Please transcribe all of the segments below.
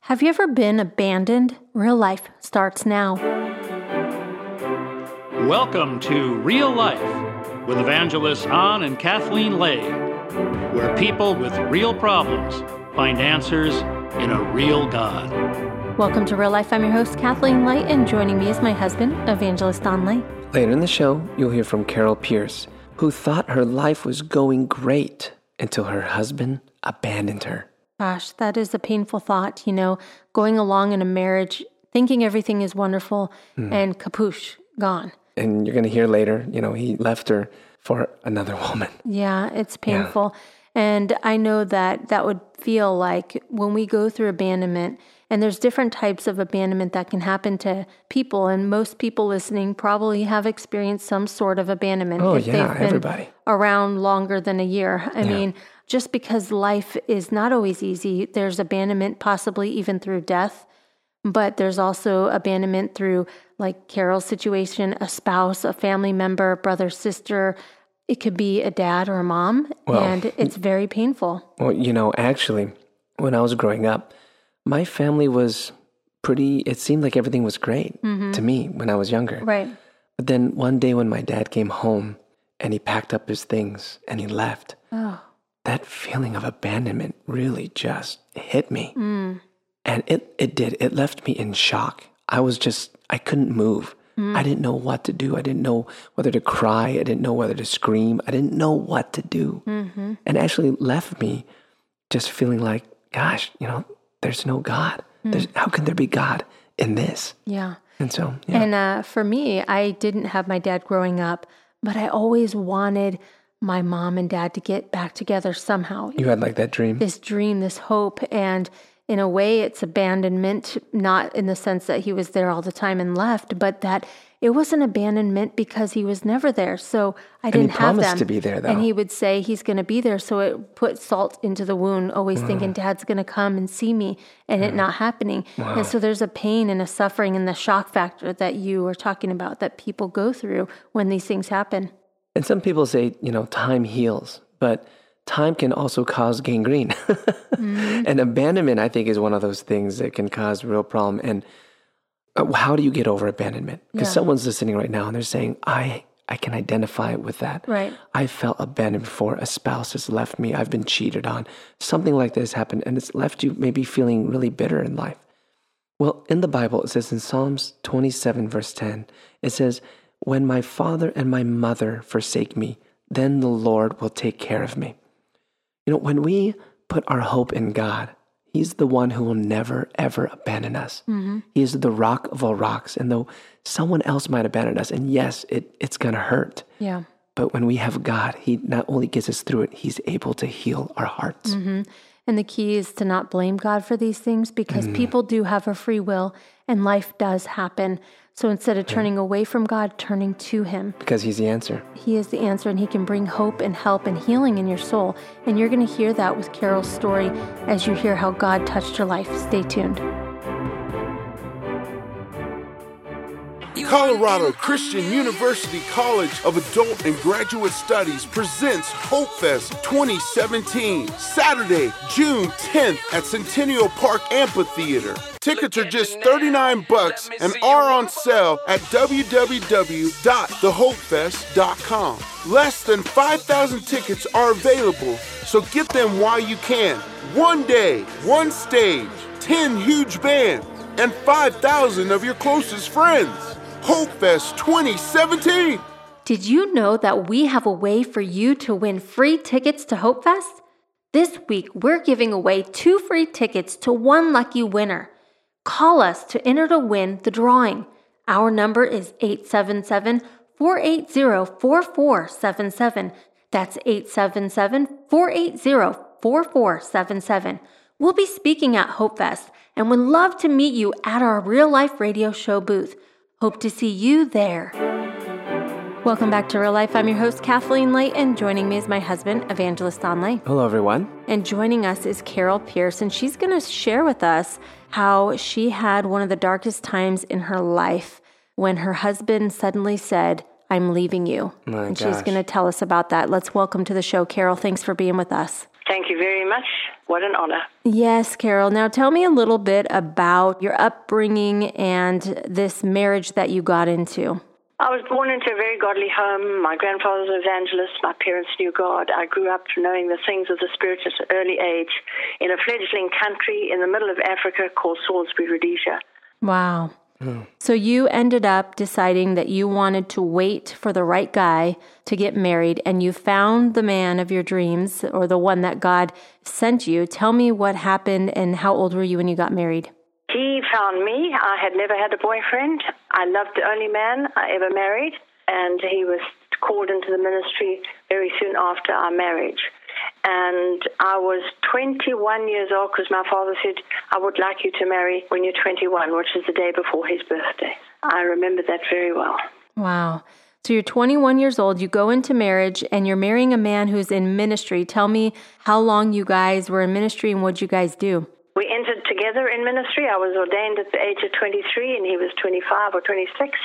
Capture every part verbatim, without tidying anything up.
Have you ever been abandoned? Real life starts now. Welcome to Real Life with evangelists An and Kathleen Lay, where people with real problems find answers in a real God. Welcome to Real Life. I'm your host, Kathleen Lay, and joining me is my husband, Evangelist An Lay. Later in the show, you'll hear from Carol Pierce, who thought her life was going great until her husband abandoned her. Gosh, that is a painful thought, you know, going along in a marriage, thinking everything is wonderful, mm. and kapoosh, gone. And you're going to hear later, you know, he left her for another woman. Yeah, it's painful. Yeah. And I know that that would feel like when we go through abandonment, and there's different types of abandonment that can happen to people, and most people listening probably have experienced some sort of abandonment. Oh, if yeah, they've been everybody. Around longer than a year. I yeah. mean, just because life is not always easy, there's abandonment possibly even through death, but there's also abandonment through, like Carol's situation, a spouse, a family member, brother, sister. It could be a dad or a mom, well, and it's very painful. Well, you know, actually, when I was growing up, my family was pretty, it seemed like everything was great mm-hmm. to me when I was younger. Right. But then one day when my dad came home and he packed up his things and he left, oh. that feeling of abandonment really just hit me. Mm. And it, it did. It left me in shock. I was just, I couldn't move. Mm. I didn't know what to do. I didn't know whether to cry. I didn't know whether to scream. I didn't know what to do. Mm-hmm. And actually left me just feeling like, gosh, you know, there's no God. Mm. There's, how can there be God in this? Yeah. And so, yeah. And uh, for me, I didn't have my dad growing up, but I always wanted my mom and dad to get back together somehow. You had like that dream? This dream, this hope. And in a way, it's abandonment, not in the sense that he was there all the time and left, but that it was an abandonment because he was never there. So I didn't have them. And he promised to be there, though. And he would say he's going to be there. So it put salt into the wound, always wow. thinking Dad's going to come and see me, and wow. it not happening. Wow. And so there's a pain and a suffering and the shock factor that you were talking about that people go through when these things happen. And some people say, you know, time heals, but time can also cause gangrene. mm-hmm. And abandonment, I think, is one of those things that can cause real problem. And how do you get over abandonment? Because yeah. someone's listening right now and they're saying, I I can identify with that. Right. I felt abandoned before. A spouse has left me. I've been cheated on. Something like this happened, and it's left you maybe feeling really bitter in life. Well, in the Bible, it says in Psalms twenty-seven, verse ten, it says, when my father and my mother forsake me, then the Lord will take care of me. You know, when we put our hope in God, He's the one who will never, ever abandon us. Mm-hmm. He is the rock of all rocks. And though someone else might abandon us, and yes, it, it's going to hurt. Yeah. But when we have God, He not only gets us through it, He's able to heal our hearts. Mm-hmm. And the key is to not blame God for these things because mm. people do have a free will and life does happen. So instead of turning yeah. away from God, turning to Him. Because He's the answer. He is the answer, and He can bring hope and help and healing in your soul. And you're going to hear that with Carol's story as you hear how God touched her life. Stay tuned. Colorado Christian University College of Adult and Graduate Studies presents Hope Fest twenty seventeen, Saturday, June tenth at Centennial Park Amphitheater. Tickets are just thirty-nine bucks and are on sale at w w w dot the hope fest dot com. Less than five thousand tickets are available, so get them while you can. One day, one stage, ten huge bands, and five thousand of your closest friends. Hope Fest twenty seventeen. Did you know that we have a way for you to win free tickets to Hope Fest? This week, we're giving away two free tickets to one lucky winner. Call us to enter to win the drawing. Our number is eight seven seven, four eight zero, four four seven seven. That's eight seven seven, four eight zero, four four seven seven. We'll be speaking at Hope Fest and would love to meet you at our real-life radio show booth. Hope to see you there. Welcome back to Real Life. I'm your host, Kathleen Lay, and joining me is my husband, Evangelist An Lay. Hello, everyone. And joining us is Carol Pierce, and she's going to share with us how she had one of the darkest times in her life when her husband suddenly said, I'm leaving you. My and gosh. She's going to tell us about that. Let's welcome to the show, Carol. Thanks for being with us. Thank you very much. What an honor. Yes, Carol. Now tell me a little bit about your upbringing and this marriage that you got into. I was born into a very godly home. My grandfather was an evangelist. My parents knew God. I grew up knowing the things of the Spirit at an early age in a fledgling country in the middle of Africa called Salisbury, Rhodesia. Wow. Mm. So you ended up deciding that you wanted to wait for the right guy to get married, and you found the man of your dreams, or the one that God sent you. Tell me what happened and how old were you when you got married? He found me. I had never had a boyfriend. I loved the only man I ever married, and he was called into the ministry very soon after our marriage. And I was twenty-one years old because my father said, I would like you to marry when you're twenty-one, which is the day before his birthday. I remember that very well. Wow. So you're twenty-one years old, you go into marriage, and you're marrying a man who's in ministry. Tell me how long you guys were in ministry and what you guys do. We entered together in ministry. I was ordained at the age of twenty-three, and he was twenty-five or twenty-six.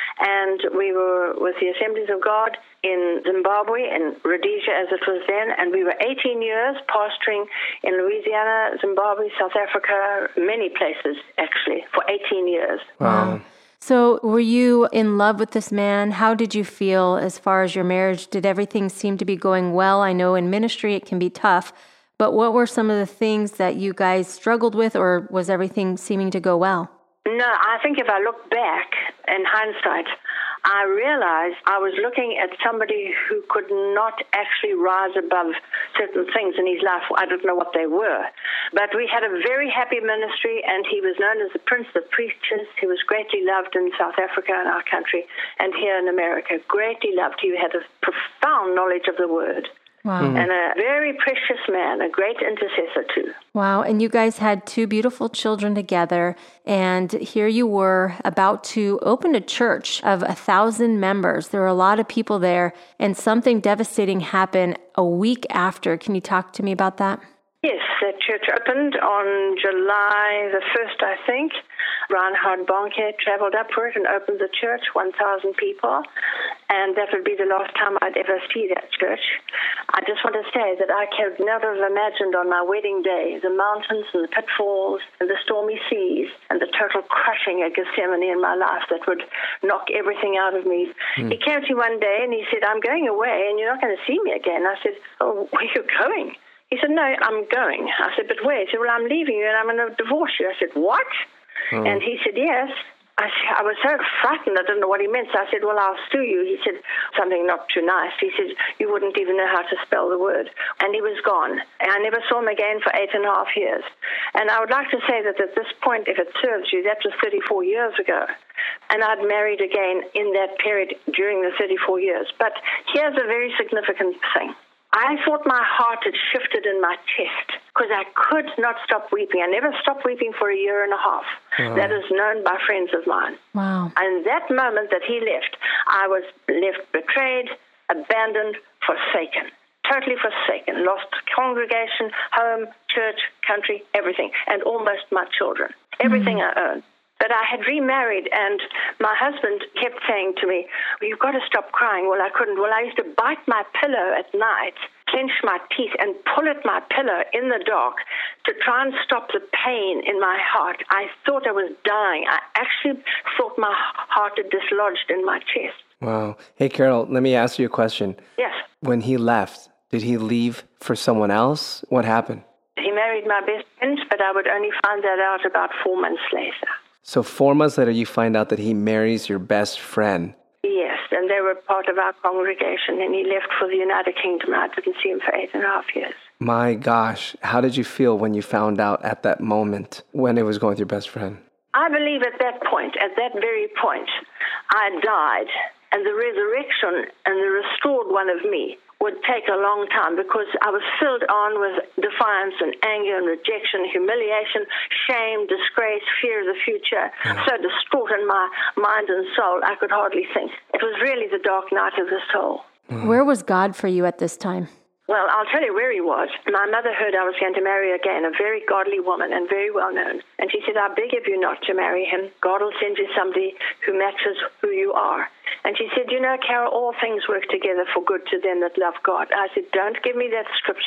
And we were with the Assemblies of God in Zimbabwe, in Rhodesia as it was then. And we were eighteen years pastoring in Louisiana, Zimbabwe, South Africa, many places, actually, for eighteen years. Wow. So were you in love with this man? How did you feel as far as your marriage? Did everything seem to be going well? I know in ministry it can be tough, but what were some of the things that you guys struggled with, or was everything seeming to go well? No, I think if I look back in hindsight, I realized I was looking at somebody who could not actually rise above certain things in his life. I don't know what they were. But we had a very happy ministry, and he was known as the Prince of Preachers. He was greatly loved in South Africa, in our country, and here in America. Greatly loved. He had a profound knowledge of the Word. Wow. And a very precious man, a great intercessor too. Wow. And you guys had two beautiful children together, and here you were about to open a church of a thousand members. There were a lot of people there, and something devastating happened a week after. Can you talk to me about that? Yes, that church opened on July the first, I think. Reinhard Bonnke traveled up for it and opened the church, one thousand people, and that would be the last time I'd ever see that church. I just want to say that I could never have imagined on my wedding day the mountains and the pitfalls and the stormy seas and the total crushing at Gethsemane in my life that would knock everything out of me. Mm. He came to me one day and he said, I'm going away and you're not going to see me again. I said, oh, where are you going? He said, no, I'm going. I said, but where? He said, well, I'm leaving you and I'm going to divorce you. I said, what? Oh. And he said, yes. I, I was so frightened, I didn't know what he meant. So I said, well, I'll sue you. He said something not too nice. He said, you wouldn't even know how to spell the word. And he was gone. And I never saw him again for eight and a half years. And I would like to say that at this point, if it serves you, that was thirty-four years ago. And I'd married again in that period during the thirty-four years. But here's a very significant thing. I thought my heart had shifted in my chest because I could not stop weeping. I never stopped weeping for a year and a half. Wow. That is known by friends of mine. Wow. And that moment that he left, I was left betrayed, abandoned, forsaken. Totally forsaken. Lost congregation, home, church, country, everything. And almost my children. Everything mm. I owned. But I had remarried, and my husband kept saying to me, well, you've got to stop crying. Well, I couldn't. Well, I used to bite my pillow at night, clench my teeth, and pull at my pillow in the dark to try and stop the pain in my heart. I thought I was dying. I actually thought my heart had dislodged in my chest. Wow. Hey, Carol, let me ask you a question. Yes. When he left, did he leave for someone else? What happened? He married my best friend, but I would only find that out about four months later. So four months later, you find out that he marries your best friend. Yes, and they were part of our congregation, and he left for the United Kingdom. I didn't see him for eight and a half years. My gosh, how did you feel when you found out at that moment when it was going with your best friend? I believe at that point, at that very point, I died, and the resurrection and the restored one of me would take a long time because I was filled on with defiance and anger and rejection, humiliation, shame, disgrace, fear of the future, mm. so distraught in my mind and soul I could hardly think. It was really the dark night of the soul. Mm. Where was God for you at this time? Well, I'll tell you where he was. My mother heard I was going to marry again, a very godly woman and very well known. And she said, I beg of you not to marry him. God will send you somebody who matches who you are. And she said, you know, Carol, all things work together for good to them that love God. I said, don't give me that scripture.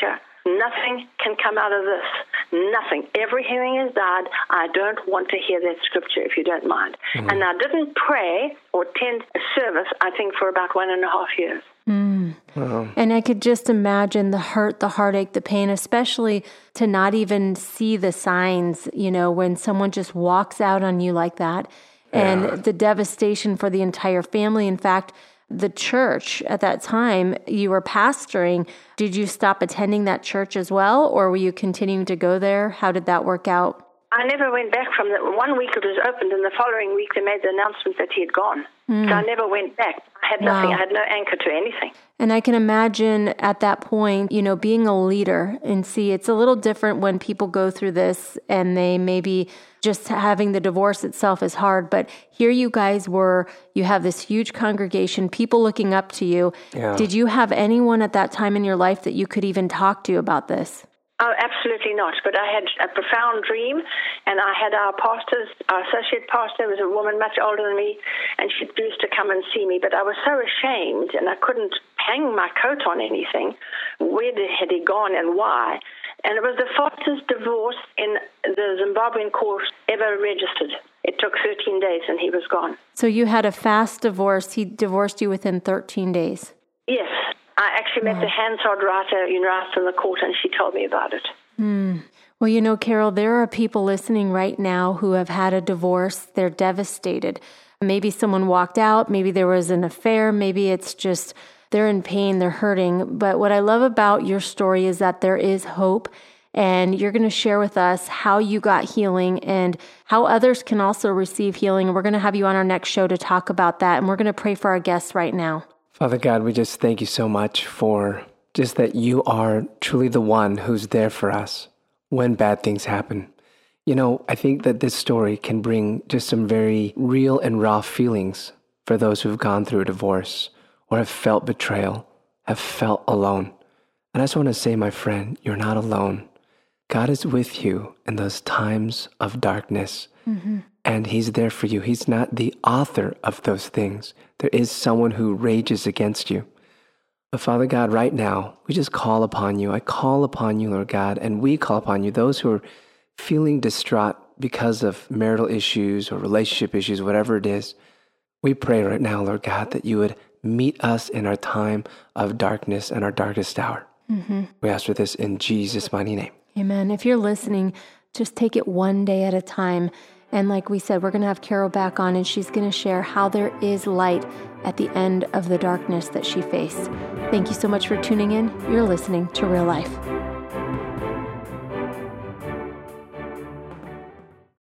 Nothing can come out of this. Nothing. Every hearing has died. I don't want to hear that scripture, if you don't mind. Mm. And I didn't pray or attend a service, I think, for about one and a half years. Mm. Wow. And I could just imagine the hurt, the heartache, the pain, especially to not even see the signs, you know, when someone just walks out on you like that. And yeah. the devastation for the entire family. In fact, the church at that time you were pastoring, did you stop attending that church as well, or were you continuing to go there? How did that work out? I never went back from that. One week it was opened, and the following week they made the announcement that he had gone. Mm. So I never went back. I had nothing. Wow. I had no anchor to anything. And I can imagine at that point, you know, being a leader, and see, it's a little different when people go through this and they maybe just having the divorce itself is hard. But here you guys were, you have this huge congregation, people looking up to you. Yeah. Did you have anyone at that time in your life that you could even talk to about this? Oh, absolutely not. But I had a profound dream, and I had our pastors, our associate pastor was a woman much older than me, and she used to come and see me. But I was so ashamed, and I couldn't hang my coat on anything. Where had he gone and why? And it was the fastest divorce in the Zimbabwean court ever registered. It took thirteen days, and he was gone. So you had a fast divorce. He divorced you within thirteen days. Yes. I actually met wow. the Hansard writer in in the court, and she told me about it. Mm. Well, you know, Carol, there are people listening right now who have had a divorce. They're devastated. Maybe someone walked out. Maybe there was an affair. Maybe it's just they're in pain. They're hurting. But what I love about your story is that there is hope. And you're going to share with us how you got healing and how others can also receive healing. And we're going to have you on our next show to talk about that. And we're going to pray for our guests right now. Father God, we just thank you so much for just that you are truly the one who's there for us when bad things happen. You know, I think that this story can bring just some very real and raw feelings for those who've gone through a divorce or have felt betrayal, have felt alone. And I just want to say, my friend, you're not alone. God is with you in those times of darkness. Mm-hmm. And he's there for you. He's not the author of those things. There is someone who rages against you. But Father God, right now, we just call upon you. I call upon you, Lord God, and we call upon you, those who are feeling distraught because of marital issues or relationship issues, whatever it is. We pray right now, Lord God, that you would meet us in our time of darkness and our darkest hour. Mm-hmm. We ask for this in Jesus' mighty name. Amen. If you're listening, just take it one day at a time. And like we said, we're going to have Carol back on, and she's going to share how there is light at the end of the darkness that she faced. Thank you so much for tuning in. You're listening to Real Life.